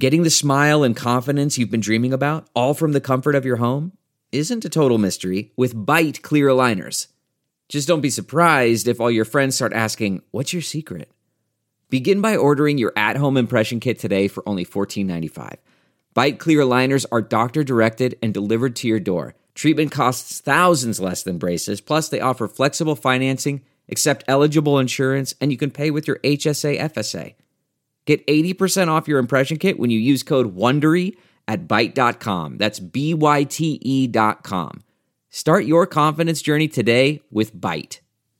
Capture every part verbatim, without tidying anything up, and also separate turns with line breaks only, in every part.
Getting the smile and confidence you've been dreaming about, all from the comfort of your home, isn't a total mystery with Byte clear aligners. Just don't be surprised if all your friends start asking, "What's your secret?" Begin by ordering your at-home impression kit today for only fourteen ninety-five. Byte clear aligners are doctor-directed and delivered to your door. Treatment costs thousands less than braces, plus they offer flexible financing, accept eligible insurance, and you can pay with your H S A F S A. Get eighty percent off your impression kit when you use code WONDERY at byte dot com. That's B Y T E dot com. Start your confidence journey today with Byte.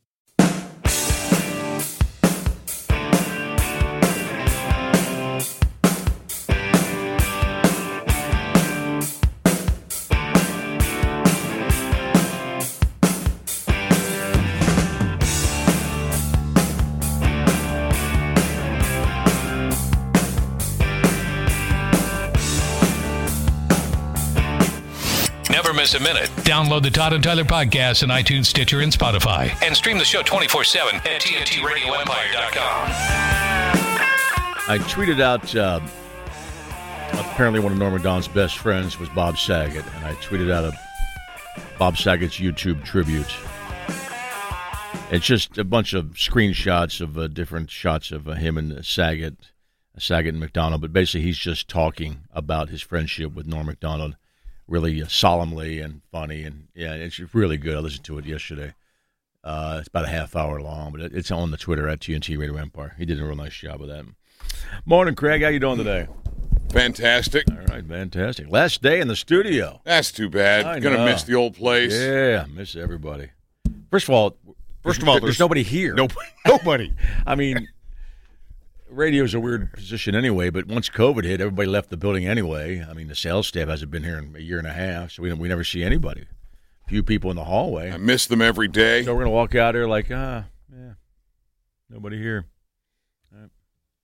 Never miss a minute. Download the Todd and Tyler podcast on iTunes, Stitcher, and Spotify. And stream the show twenty-four seven at T N T radio empire dot com.
I tweeted out, uh, apparently one of Norm Macdonald's best friends was Bob Saget, and I tweeted out a Bob Saget's YouTube tribute. It's just a bunch of screenshots of uh, different shots of uh, him and Saget, Saget and Macdonald, but basically he's just talking about his friendship with Norm Macdonald. Really uh, solemnly and funny, and yeah, it's really good. I listened to it yesterday. Uh, it's about a half hour long, but it, it's on the Twitter at T N T Radio Empire. He did a real nice job of that. Morning, Craig. How you doing today?
Fantastic.
All right, fantastic. Last day in the studio.
That's too bad.
I
Gonna
know.
miss the old place.
Yeah, miss everybody. First of all,
First of all,
there's,
there's
nobody here.
Nobody. Nobody.
I mean, radio's a weird position anyway, but once COVID hit, everybody left the building anyway. I mean, the sales staff hasn't been here in a year and a half, so we we never see anybody. Few people in the hallway.
I miss them every day.
So we're going to walk out here like, ah, yeah, nobody here. All right.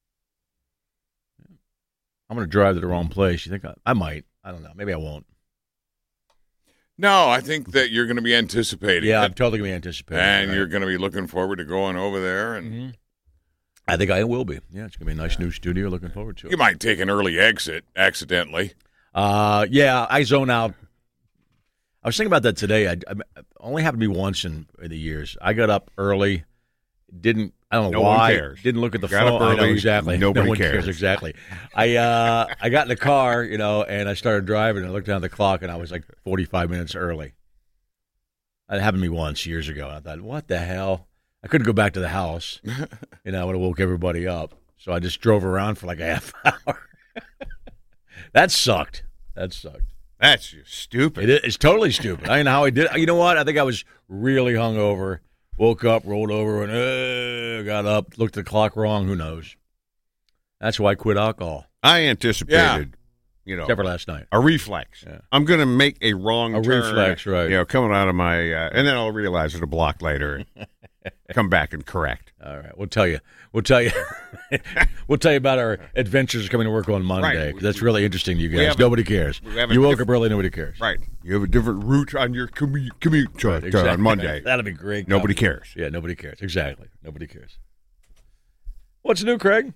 I'm going to drive to the wrong place. You think I, I might? I don't know. Maybe I won't.
No, I think that you're going to be anticipating
Yeah,
it,
I'm totally going to be anticipating.
and
right?
you're going to be looking forward to going over there. And
Mm-hmm. I think I will be. Yeah, it's going to be a nice new studio. Looking forward to it.
you might take an early exit accidentally.
Uh, yeah, I zone out. I was thinking about that today. I, I only happened to me once in, in the years. I got up early, didn't I don't know
No
why.
one cares.
Didn't look at the
Got
phone.
up
I know
early,
exactly.
nobody
no one
cares.
Exactly. I uh, I got in the car, you know, and I started driving. And I looked down at the clock, and I was like forty-five minutes early. That happened to me once years ago. And I thought, what the hell? I couldn't go back to the house. You know, I would have woke everybody up. So I just drove around for like a half hour. That sucked. That sucked.
That's just stupid.
It is, it's totally stupid. I don't know how I did it. You know what? I think I was really hungover. Woke up, rolled over, and uh, got up, looked at the clock wrong. Who knows? That's why I quit alcohol.
I anticipated,
Yeah.
you know,
Except for last night.
a reflex.
Yeah.
I'm going to make a wrong
A
turn,
reflex, right.
You know, coming out of my, uh, and then I'll realize it a block later and come back and correct.
All right, we'll tell you. We'll tell you. We'll tell you about our adventures coming to work on Monday.
Right.
That's really interesting to you guys.
have a-
Nobody cares.
we have a
You woke
diff-
up early. Nobody cares.
Right. You have a different route on your commute, commute to,
Right,
to-
exactly.
on Monday.
That'll be great.
Nobody
Comedy.
cares.
Yeah, nobody cares. Exactly. Nobody cares. What's new, Craig?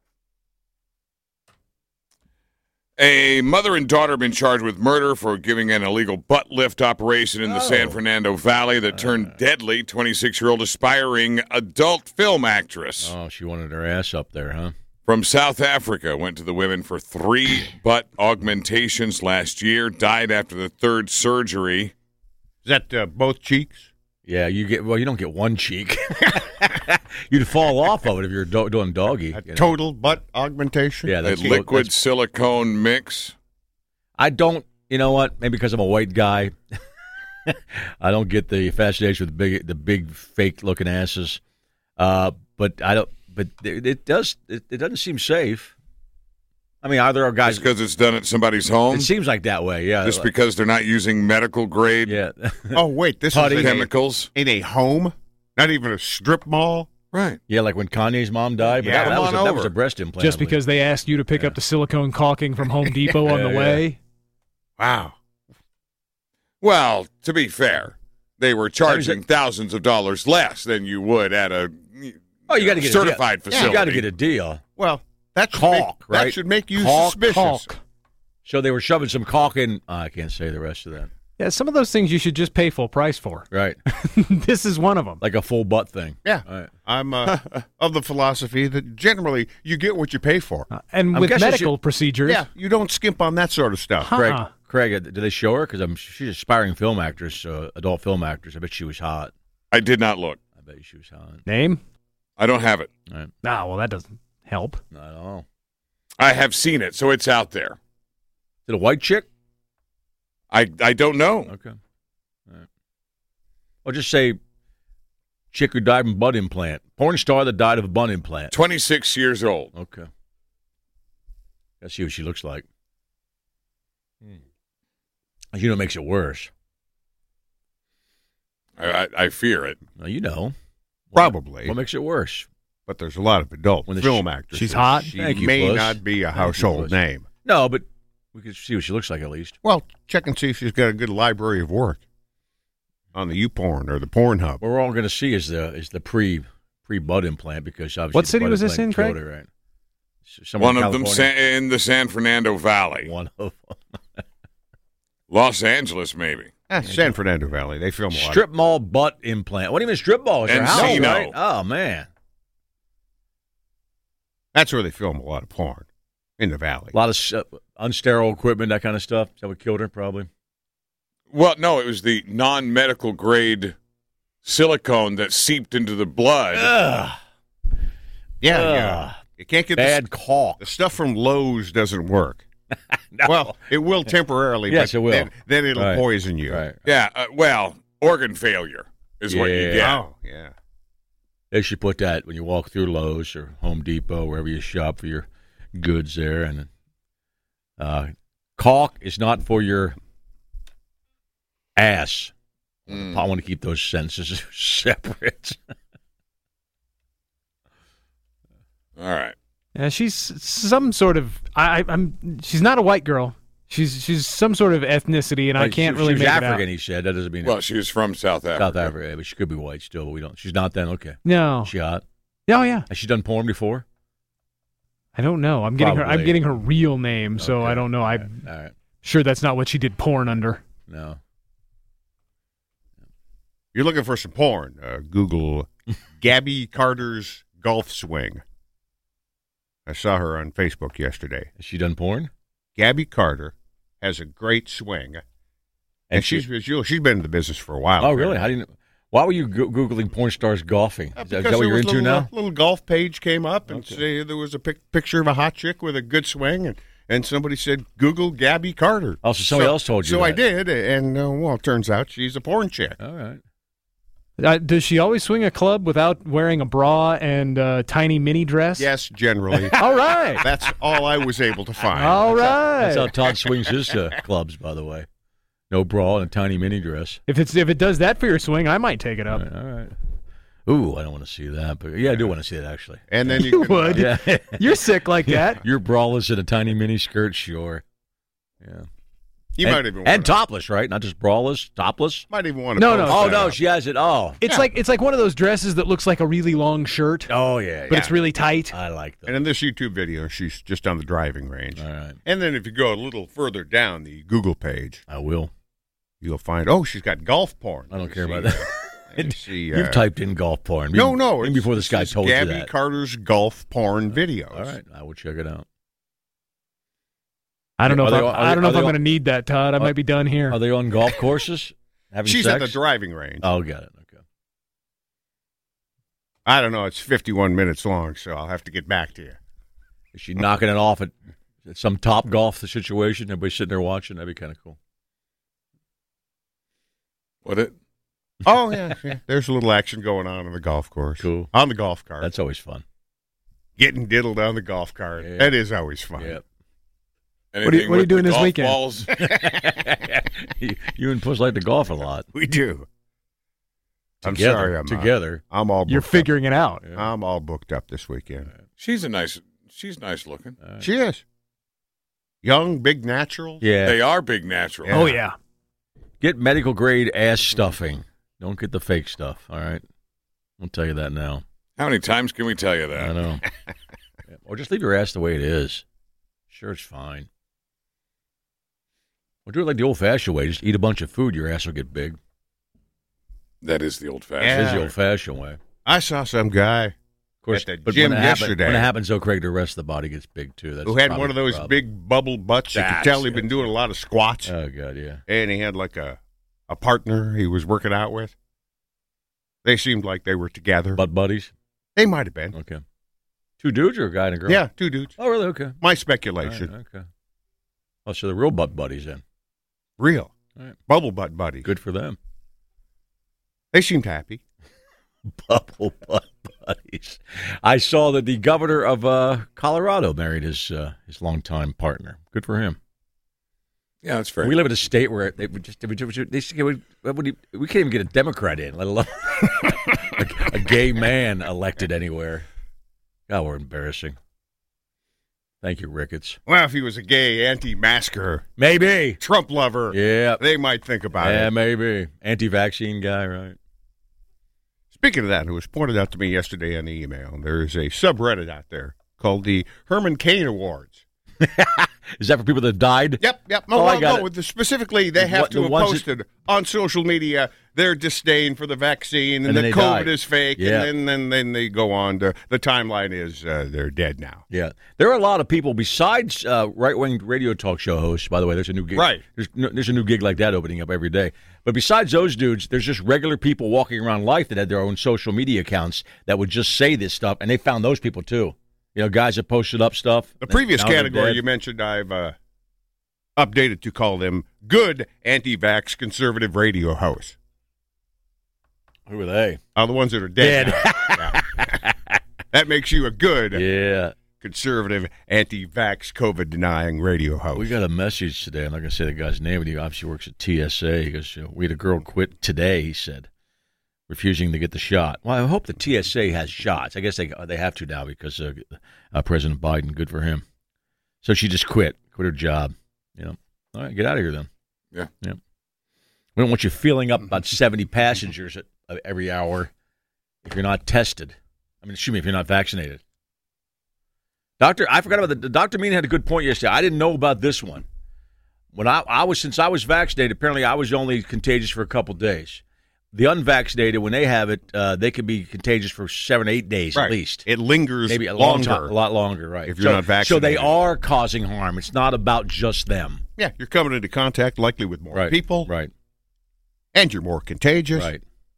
A mother and daughter have been charged with murder for giving an illegal butt lift operation in the
Oh.
San Fernando Valley that turned deadly. twenty-six-year-old aspiring adult film actress
Oh, she wanted her ass up there, huh?
from South Africa went to the women for three butt augmentations last year, died after the third surgery.
Is that uh, both cheeks?
Yeah, you get well. You don't get one cheek. You'd fall off of it if you're do- doing doggy.
A
you know.
total butt augmentation?
Yeah,
A
that's
liquid
that's-
silicone mix.
I don't. You know what? Maybe because I'm a white guy, I don't get the fascination with the big, the big fake looking asses. Uh, but I don't. But it, it does. It, it doesn't seem safe. I mean, are there guys?
Just because it's done at somebody's home?
It seems like that way. Yeah.
Just because they're not using medical grade
Yeah.
Oh, wait. This
Putty.
is in a,
chemicals?
in a home? Not even a strip mall?
Right.
Yeah, like when Kanye's mom died. But
Yeah,
that, that
come
was a,
on
that was
over.
a breast implant.
Just because they asked you to pick up the silicone caulking from Home Depot on the
Yeah,
way.
Wow.
Well, to be fair, they were charging thousands of dollars less than you would at a
Oh, you got to get
certified
a deal.
facility.
You got to get a deal.
Well, That should
caulk,
make,
right?
That should make you
Caulk,
suspicious.
Caulk.
So they were shoving some caulk in. Oh, I can't say the rest of that.
Yeah, some of those things you should just pay full price for.
Right.
This is one of them.
Like a full butt thing.
Yeah.
All right.
I'm uh, of the philosophy that generally you get what you pay for.
Uh, and
I'm
with
guessing
medical
she-
procedures,
Yeah, you don't skimp on that sort of stuff.
Huh.
Craig,
Uh-uh.
Craig, uh, did they show her? Because I'm she's an aspiring film actress, uh, adult film actress. I bet she was hot.
I did not look.
I bet she was hot.
name?
I don't have it.
All right.
Ah, well, that doesn't help.
I don't know.
I have seen it, so it's out there.
Is it a white chick?
I I don't know.
Okay. All right. Or just say chick who died from butt implant. Porn star that died of a butt implant.
twenty-six years old.
Okay. Let's see what she looks like. Hmm. You know, it makes it worse.
I, I, I fear it.
Well, you know.
Probably.
What makes it worse?
But there's a lot of adult
When the
film
sh-
actresses.
She's hot?
She
Thank you,
may
Puss.
not be a
Thank you,
household
Puss.
name.
No, but we could see what she looks like at least.
Well, check and see if she's got a good library of work on the YouPorn or the Pornhub.
What we're all going to see is the is the pre pre butt implant because obviously
What
the
city
butt
was this
implant
in,
killed
Craig?
her, right? S- somewhere
One
in
of them
California.
sa- in the San Fernando Valley.
One of them.
Los Angeles, maybe.
Ah, San Fernando Valley. They film a lot.
Strip mall butt implant. What do you mean strip mall? Is her house,
Encino.
right? Oh man,
That's where they film a lot of porn, in the valley.
a lot of uh, unsterile equipment, that kind of stuff. Is that what killed her? Probably.
Well, no, it was the non-medical grade silicone that seeped into the blood.
Ugh.
Yeah,
Ugh.
yeah. You can't get
Bad
the,
caulk.
the stuff from Lowe's doesn't work.
No.
Well, it will temporarily.
Yes,
but
it will.
Then, then it'll
Right.
poison you.
Right.
Yeah, uh, well, organ failure is what you
Yeah.
get.
Oh, yeah.
They should put that when you walk through Lowe's or Home Depot, wherever you shop for your goods there. And uh, caulk is not for your ass.
Mm.
I want to keep those sentences separate.
All right.
Yeah, she's some sort of. I, I- I'm. She's not a white girl. She's she's some sort of ethnicity, and I
Like,
can't
she,
really
she was
make
African,
it out.
he said. That doesn't mean
Well, she was from South Africa.
South Africa, but she could be white still. But we don't. She's not then. Okay.
No.
Is she hot?
Oh yeah.
Has she done porn before?
I don't know. I'm getting her. I'm
Probably.
getting her real name, so
Okay.
I don't know. I'm
All right.
sure that's not what she did porn under.
No.
You're looking for some porn. Uh, Google Gabby Carter's golf swing. I saw her on Facebook yesterday.
Has she done porn?
Gabby Carter has a great swing, and,
And
she's
she-
she's she's been in the business for a while.
Oh, really? How do you know? Why were you go- Googling porn stars golfing?
Uh,
Is that, is
because
that what
there
you're
was
into
little,
now?
uh, little golf page came up and
Okay.
say there was a pic- picture of a hot chick with a good swing, and, and somebody said, Google Gabby Carter.
Oh, so somebody else told you
So I
that.
did, and uh, well, it turns out she's a porn chick.
All right.
Uh, does she always swing a club without wearing a bra and a tiny mini dress?
Yes, generally.
All right.
That's all I was able to find.
All right.
That's how Todd swings his uh, clubs, by the way. No bra and a tiny mini dress.
If it's if it does that for your swing, I might take it
All
up.
right. All right. Ooh, I don't want to see that, but yeah, I do want to see it actually.
And then you,
You
can, uh,
would.
Yeah.
You're sick like that.
You're braless in a tiny mini skirt, sure. Yeah.
you
and,
might even
and
wanna,
topless, right? Not just braless, topless.
might even want to.
No, no,
Oh no, she has it. Oh.
It's
Yeah.
like it's like one of those dresses that looks like a really long shirt,
Oh yeah.
but
yeah.
it's really tight.
I like that.
And in this YouTube video, she's just on the driving range.
All right.
And then if you go a little further down the Google page,
I will.
you'll find, oh, she's got golf porn.
I don't
Let me
care
see,
about that.
uh, let me see,
You've
uh,
typed in golf porn.
No,
Even-
no.
Even
it's-
before this guy
it's
told
Gabby
you that.
Carter's golf porn videos.
All right. I will check it out.
I don't know
Are
if
they
I'm,
all- are
I don't
they-
know
are
if
they
I'm
all-
going to need that, Todd. I
are-
might be done here.
Are they on golf courses? Having
She's
sex?
at the driving range.
Oh, got it. Okay.
I don't know. It's fifty-one minutes long, so I'll have to get back to you.
Is she knocking it off at, at some top golf situation? Everybody sitting there watching? That'd be kind of cool.
What it?
Oh, yeah, yeah. There's a little action going on on the golf course.
Cool.
On the golf cart.
That's always fun.
Getting diddled on the golf cart.
Yeah.
That is always fun.
Yep.
Anything
What are you- what are you
with
doing
the
this
golf
weekend?
Balls?
you, you and Puss like to golf a lot.
We do. I'm
Together.
sorry. I'm, uh,
Together.
I'm all booked
You're
up.
figuring it out.
Yeah.
I'm all booked up this weekend.
She's a nice. She's nice looking.
All right.
She is. Young, big natural.
Yeah.
They are big natural.
Yeah.
Oh yeah.
Get medical grade ass stuffing. Don't get the fake stuff. All right. I'll tell you that now.
How many times can we tell you
I
that?
know. Or just leave your ass the way it is. Sure, it's fine. Or do it like the old-fashioned way. Just eat a bunch of food, your ass will get big.
That is the old-fashioned.
That is
Yeah.
the old-fashioned way.
I saw some guy
Of course,
at the
but
gym
when it happen-
yesterday
when it happens, though, Craig, the rest of the body gets big, too. That's
who had
probably
one of
the
those
problem.
big bubble butts. You could
That's
tell he'd
it.
been doing a lot of squats.
Oh, God, yeah.
And he had like a, a partner he was working out with. They seemed like they were together.
Butt buddies?
They might have been.
Okay. Two dudes or a guy and a girl?
Yeah, two dudes.
Oh, really? Okay.
My
All
speculation.
right, okay. Oh, so the real butt buddies then.
Real.
All right.
Bubble butt buddies.
Good for them.
They seemed happy.
Bubble butt buddies. I saw that the governor of uh, Colorado married his uh, his longtime partner. Good for him.
Yeah, that's fair.
We live in a state where they would just they would, they just, we, we can't even get a Democrat in, let alone a, a gay man elected anywhere. God, we're embarrassing. Thank you, Ricketts.
Well, if he was a gay anti-masker,
Maybe.
Trump lover,
Yeah.
they might think about
Yeah,
it.
maybe. Anti-vaccine guy, right?
Speaking of that, it was pointed out to me yesterday on the email. There's a subreddit out there called the Herman Cain Awards.
Is that for people that died?
Yep, yep. No,
Oh, I
no,
got
no.
it.
The- Specifically, they
The
have
what-
to
the
have
ones
posted on social media their disdain for the vaccine and,
And then
that
they
COVID
died.
is fake,
Yeah.
and then, then then they go on to the timeline is uh, they're dead now.
Yeah, there are a lot of people besides uh, right-wing radio talk show hosts. By the way, there's a new gig.
Right.
There's, no, there's a new gig like that opening up every day. But besides those dudes, there's just regular people walking around life that had their own social media accounts that would just say this stuff, and they found those people too. You know, guys that posted up stuff.
The previous
Now they're
category
dead.
you mentioned, I've uh, updated to call them good anti-vax conservative radio hosts.
Who are they?
Are the ones that are dead.
Dead.
now. Yeah. That makes you a good
Yeah.
conservative anti-vax COVID denying radio host.
We got a message today. I'm not going to say the guy's name, but he obviously works at T S A. He goes, you know, we had a girl quit today, he said, refusing to get the shot. Well, I hope the T S A has shots. I guess they they have to now because of uh, President Biden. Good for him. So she just quit, quit her job. You know, all right, get out of here then.
Yeah.
Yeah. We don't want you filling up about seventy passengers at, uh, every hour if you're not tested. I mean, excuse me, if you're not vaccinated. Doctor, I forgot about the, the Doctor Mean had a good point yesterday. I didn't know about this one. When I, I was since I was vaccinated, apparently I was only contagious for a couple days. The unvaccinated, when they have it, uh, they can be contagious for seven, eight days
right.
at least.
It lingers
Maybe a long
longer.
time, a lot longer, right?
if you're
so,
not vaccinated.
So they are causing harm. It's not about just them.
Yeah, you're coming into contact likely with more
Right.
people,
Right.
and you're more contagious.
Right.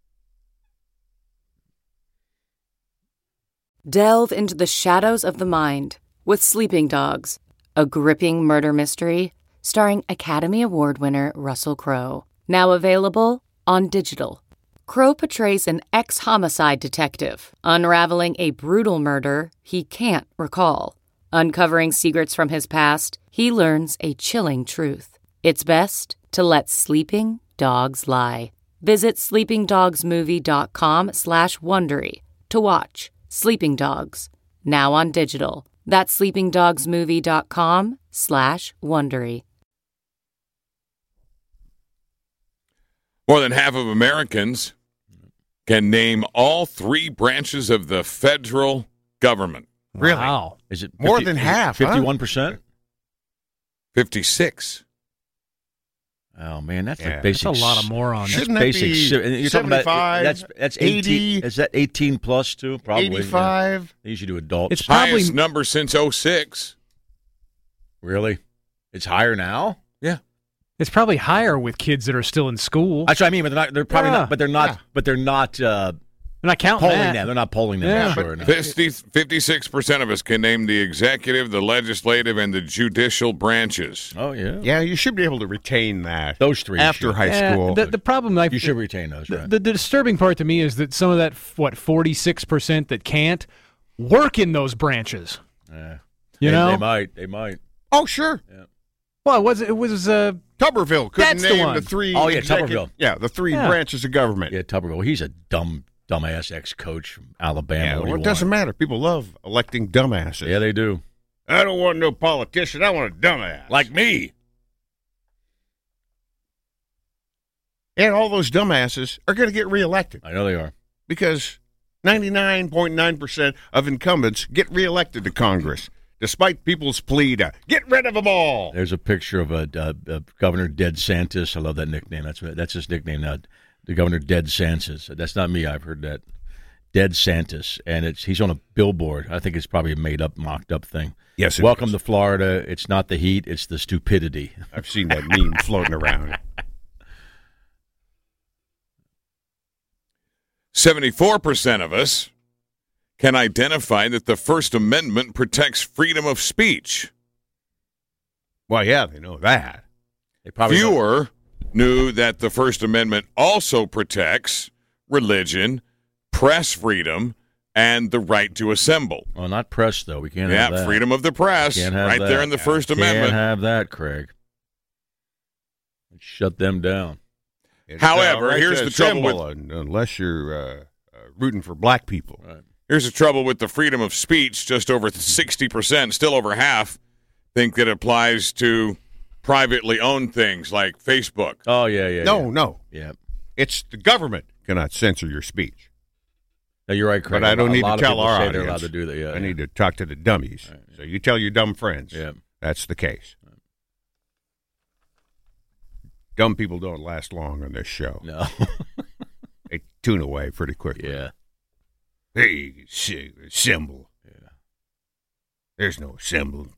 Delve into the shadows of the mind with Sleeping Dogs, a gripping murder mystery starring Academy Award winner Russell Crowe. Now available on digital. Crowe portrays an ex-homicide detective unraveling a brutal murder he can't recall. Uncovering secrets from his past, he learns a chilling truth. It's best to let sleeping dogs lie. Visit sleepingdogsmovie.com slash Wondery to watch Sleeping Dogs, now on digital. That's sleepingdogsmovie.com slash Wondery.
More than half of Americans can name all three branches of the federal government.
Really?
Wow.
Is it
More
fifty
than
is it
half, huh?
fifty-one percent?
fifty-six.
Oh man, that's
Yeah.
like basic.
That's a lot of
s-
morons.
Shouldn't that
basic.
be
ci- and you're talking about
seventy-five,
that's that's eighteen.
eighty?
Is that eighteen plus too? Probably. yeah.
eighty-five.
They usually do adults.
It's probably
Highest number since oh six.
Really? It's higher now.
Yeah.
it's probably higher with kids that are still in school.
That's what I mean. But they're not. They're probably
Yeah.
not. But they're not.
Yeah.
But they're not uh,
They're not counting
polling
that.
them. They're not polling them.
Yeah.
I'm sure. no.
fifty, fifty-six percent of us can name the executive, the legislative, and the judicial branches.
Oh yeah.
Yeah, you should be able to retain that
Those three. you
after
should.
high
Yeah,
school.
The, the problem, like,
You should retain those.
the,
Right.
the, the disturbing part to me is that some of that, what, forty-six percent that can't work in those branches.
Yeah.
You
They-
know?
They might. They might.
oh, sure.
Well, it was, it was uh,
Tuberville couldn't
That's the
name
one.
the three.
Oh, yeah,
execu-
Tuberville.
Yeah, the three
Yeah.
branches of government.
Yeah, Tuberville. He's a dumb, dumbass ex-coach from Alabama.
Yeah,
What do
well,
you
it doesn't
want?
matter. People love electing dumbasses.
Yeah, they do.
I don't want no politician. I want a dumbass.
Like me.
And all those dumbasses are going to get reelected
I know they are.
because ninety-nine point nine percent of incumbents get reelected to Congress, despite people's plea to get rid of them all.
There's a picture of a, a, a Governor Dead Santis. I love that nickname. That's that's his nickname now. The Governor Dead Santis. That's not me. I've heard that. Dead Santis, and it's he's on a billboard. I think it's probably a made up, mocked up thing.
Yes. It
Welcome
is.
to Florida. It's not the heat. It's the stupidity.
I've seen that meme floating around.
seventy-four percent of us can identify that the First Amendment protects freedom of speech.
Well, yeah, they know that.
They probably don't.
Fewer knew that the First Amendment also protects religion, press freedom, and the right to assemble.
Well, not press though. We can't
Yeah,
have that.
freedom of the press,
Can't have
right
that.
there in the First Amendment.
Can't have that, Craig. Shut them down.
It's,
However,
uh, right
here's
to
the trouble
assemble, un- unless you're uh, uh, rooting for black people.
Right.
Here's the trouble with the freedom of speech. Just over sixty percent, still over half, think that it applies to privately owned things like Facebook.
Oh yeah, yeah.
No,
yeah.
no.
Yeah.
It's the government cannot censor your speech.
No, you're right, Craig.
But I don't
A
need
lot
to
of
tell
people
our
say
audience.
they're allowed to do that. Yeah,
I
yeah.
need to talk to the dummies.
Right, yeah.
So you tell your dumb friends.
Yeah.
That's the case. Dumb people don't last long on this show.
No.
They tune away pretty quickly.
Yeah.
Hey, si- assemble.
Yeah.
There's no assembling.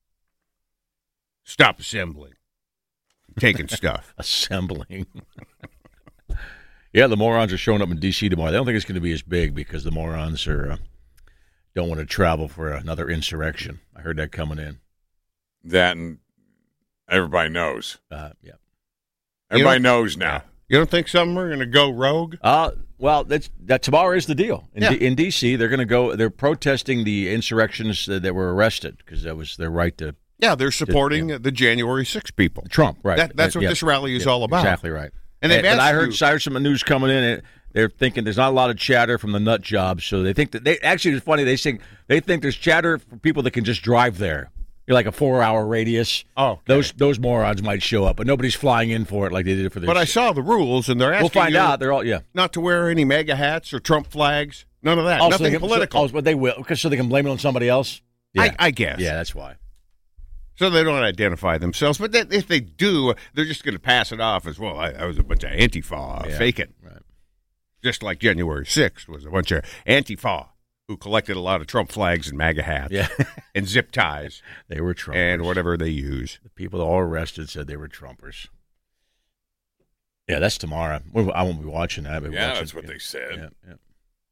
Stop assembling. Taking stuff.
Assembling. Yeah, the morons are showing up in D C tomorrow. They don't think it's going to be as big because the morons are uh, don't want to travel for another insurrection. I heard that coming in.
That and everybody knows.
Uh, yeah.
Everybody
You know-
knows now.
You don't think some are going to go rogue?
Uh, well, that's, that tomorrow is the deal. In,
Yeah.
D, in D C, they're going to go. They're protesting the insurrections that, that were arrested because that was their right to
Yeah, they're supporting
yeah.
the January sixth people.
Trump. Right.
That, that's
Uh,
what
yeah.
this rally is
Yeah,
all about.
Exactly right.
And they've
and, I
asked
heard,
you-
I heard some news coming in. And they're thinking there's not a lot of chatter from the nut jobs, so they think that they actually it's funny. They think they think there's chatter for people that can just drive there. You're like a four-hour radius.
Oh, okay.
those those morons might show up, but nobody's flying in for it like they did for this.
But I saw the rules, and they're asking
we'll find
you
out. They're all yeah.
not to wear any MAGA hats or Trump flags. None of that.
Oh, so they
Nothing
can-
political.
So, oh, but they will because so they can blame it on somebody else. Yeah.
I, I guess.
Yeah, that's why.
So they don't identify themselves. But that, if they do, they're just going to pass it off as, well, I, I was a bunch of Antifa,
Yeah,
fake it.
Right.
Just like January sixth was a bunch of Antifa who collected a lot of Trump flags and MAGA hats
Yeah.
and zip ties
They were Trumpers.
and whatever they use.
The people that all arrested said they were Trumpers. Yeah, that's tomorrow. Well, I won't be watching that. But
Yeah,
watching,
that's what they said.
Yeah, yeah.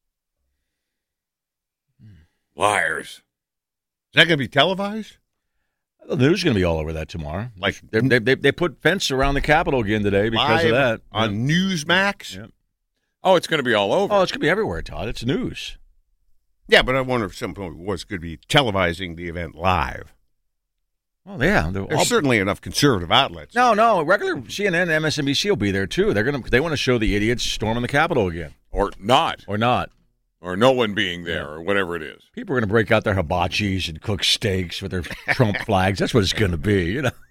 Liars.
Is that going to be televised?
The news is going to be all over that tomorrow.
Like
They, they, they, they put fence around the Capitol again today because
live
of that.
on Newsmax?
Yeah.
Oh, it's going to be all over.
Oh, it's going to be everywhere, Todd. It's news.
Yeah, but I wonder if someone was going to be televising the event live.
Oh, yeah. They're
There's
all-
certainly enough conservative outlets.
no, no. Regular C N N, M S N B C will be there, too. They're gonna. They want to show the idiots storming the Capitol again.
Or not.
Or not.
Or no one being there, or whatever it is.
People are going to break out their hibachis and cook steaks with their Trump flags. That's what it's going to be, you know.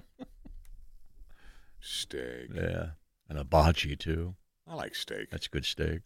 Steak.
Yeah. And a hibachi, too.
I like steak.
That's good steak.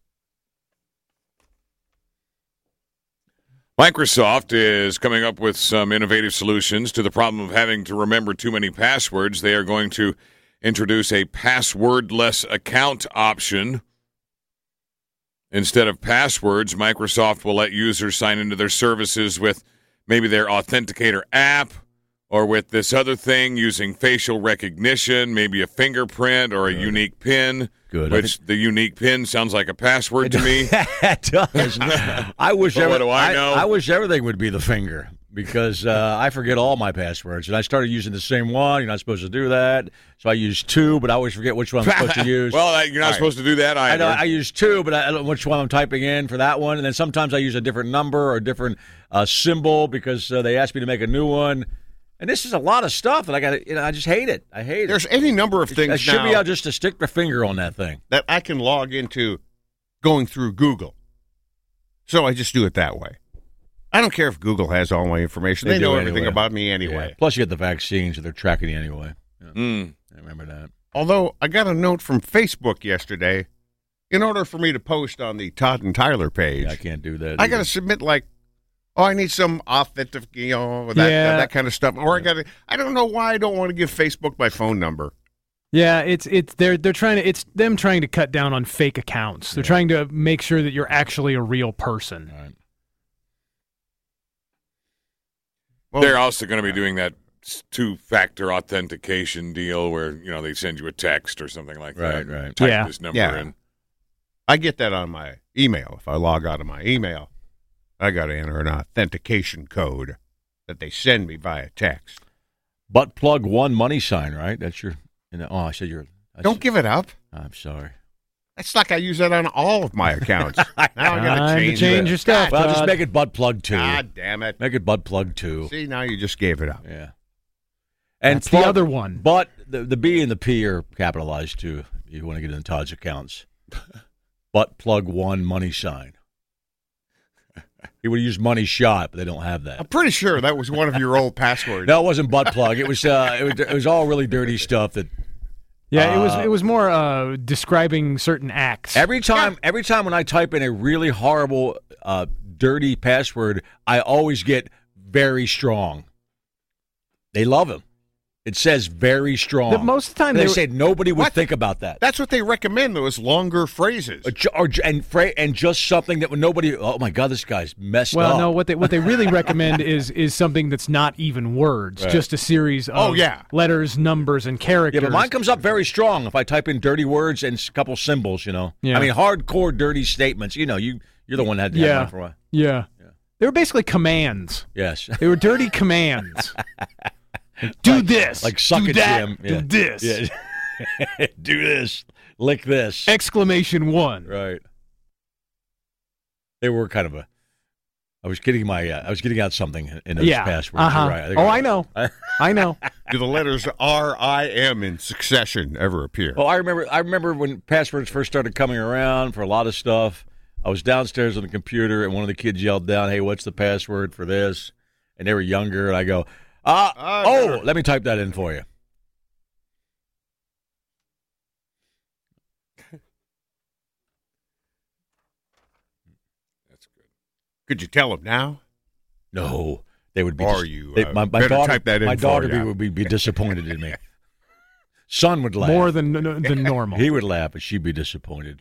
Microsoft is coming up with some innovative solutions to the problem of having to remember too many passwords. They are going to introduce a passwordless account option. Instead of passwords, Microsoft will let users sign into their services with maybe their Authenticator app or with this other thing using facial recognition, maybe a fingerprint or a unique PIN.
Good. I
Which the unique PIN sounds like a password to me.
It does. I wish.
But what
every-
do I know?
I wish everything would be the finger because uh, I forget all my passwords, and I started using the same one. You're not supposed to do that, so I use two, but I always forget which one I'm supposed to use.
Well, I- you're not
All right.
supposed to do that
I
either.
know I use two, but I don't know which one I'm typing in for that one, and then sometimes I use a different number or a different uh, symbol because uh, they asked me to make a new one. And this is a lot of stuff that I got to, you know, I just hate it. I hate
There's
it.
any number of things
I should
now
be able just to stick the finger on that thing.
that I can log into going through Google. So I just do it that way. I don't care if Google has all my information. They,
They do
know everything
anyway.
about me anyway.
Yeah. Plus, you get the vaccines, so they're tracking you anyway. Yeah.
Mm.
I remember that.
Although I got a note from Facebook yesterday in order for me to post on the Todd and Tyler page,
I can't do that.
I got to submit like, oh, I need some authentic, you know, that,
Yeah.
that kind of stuff. Or I got to, I don't know why I don't want to give Facebook my phone number.
Yeah, it's it's they're they're trying to it's them trying to cut down on fake accounts. They're trying to make sure that you're actually a real person.
Right.
Well,
They're also going to be doing that two-factor authentication deal where, you know, they send you a text or something like
Right,
that.
right.
Type
Yeah.
this number
Yeah.
in.
I get that on my email. If I log out of my email, I got to enter an authentication code that they send me via text.
Butt plug one money sign, right? That's your. You know, oh, I said you're. I
Don't
said-
give it up.
I'm sorry.
That's like I use that on all of my accounts. Now I got
Time
to
to
change,
change
it.
your stuff.
Well, just
Todd.
make it butt plug two.
God damn it.
Make it butt plug two.
See, now you just gave it up.
Yeah. And
That's
plug-
the other one.
But the the B and the P are capitalized too. If you want to get into Todd's accounts. Butt plug one money sign. He would use money shot, but they don't have
I'm
that.
pretty sure that was one of your old passwords.
No, it wasn't butt plug. It was uh, it was, it was all really dirty stuff that
Yeah, it was
Uh,
it was more uh, describing certain acts.
every time every time when I type in a really horrible uh, dirty password, I always get very strong. They love him. It says very strong.
The- most of the time
And they
they were-
said nobody would
What?
think about that.
That's what they recommend, those longer phrases.
Uh, ju- or, ju- and fra- and just something that would nobody. Oh my God, this guy's messed
Well,
up.
no, what they what they really recommend is is something that's not even words,
Right.
just a series of
Oh, yeah.
letters, numbers, and
Yeah,
characters.
but mine comes up very strong if I type in dirty words and a couple symbols. You know,
Yeah.
I mean hardcore dirty statements. You know, you you're the one that had
Yeah.
mine for a while.
yeah. They were basically commands.
Yes,
They were dirty commands. Do this.
like suck
do
it,
that,
Jim.
Do
Yeah.
this.
Yeah. Do this. Lick this.
Exclamation one.
Right. They were kind of a. I was getting my. Uh, I was getting out something in those
Yeah.
passwords.
Uh-huh.
You're right. think
Oh,
I-
I know. I know.
Do the letters R I M in succession ever appear?
Well, I remember. I remember when passwords first started coming around for a lot of stuff. I was downstairs on the computer, and one of the kids yelled down, "Hey, what's the password for this?" And they were younger, and I go, "Ah,
Ah,
oh,
there.
let me type that in for you."
That's good.
Could you tell them now?
No, they would be.
Or you,
they-
uh,
my, my
better
daughter,
type that in
my
for
daughter
ya.
would be, be disappointed in me. Son would laugh.
More than than normal.
He would laugh, but she'd be disappointed.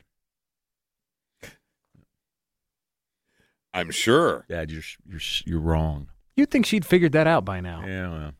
I'm sure.
Dad, you're you're you're wrong.
You'd think she'd figured that out by now.
Yeah, well.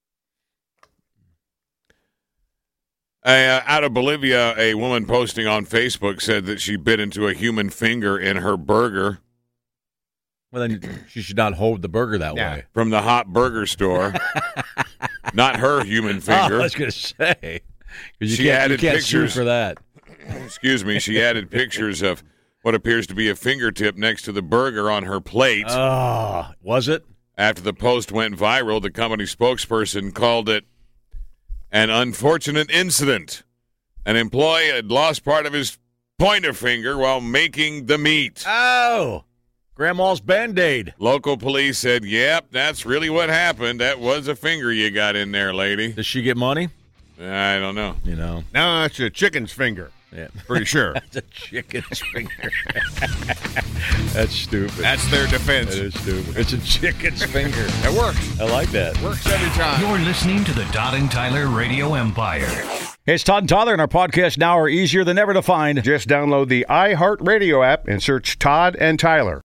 Uh, out of Bolivia, a woman posting on Facebook said that she bit into a human finger in her burger
Well, then she should not hold the burger that
Yeah.
way.
from the hot burger store. Not her human
Oh,
finger.
I was going to say. 'Cause You
She
can't, you
added
can't sue
pictures.
for that.
Excuse me. She added pictures of what appears to be a fingertip next to the burger on her plate.
Oh, was it?
After the post went viral, the company spokesperson called it an unfortunate incident. An employee had lost part of his pointer finger while making the meat.
Oh, Grandma's Band-Aid.
Local police said, yep, that's really what happened. That was a finger you got in there, lady.
Does she get money?
I don't know.
You know.
No, it's a chicken's finger.
Yeah.
Pretty sure.
That's a chicken's finger. That's stupid.
That's their defense.
That is stupid. It's a chicken's finger.
It works.
I like that.
Works every time.
You're listening to the Todd and Tyler Radio Empire.
Hey, it's Todd and Tyler, and our podcasts now are easier than ever to find.
Just download the iHeartRadio app and search Todd and Tyler.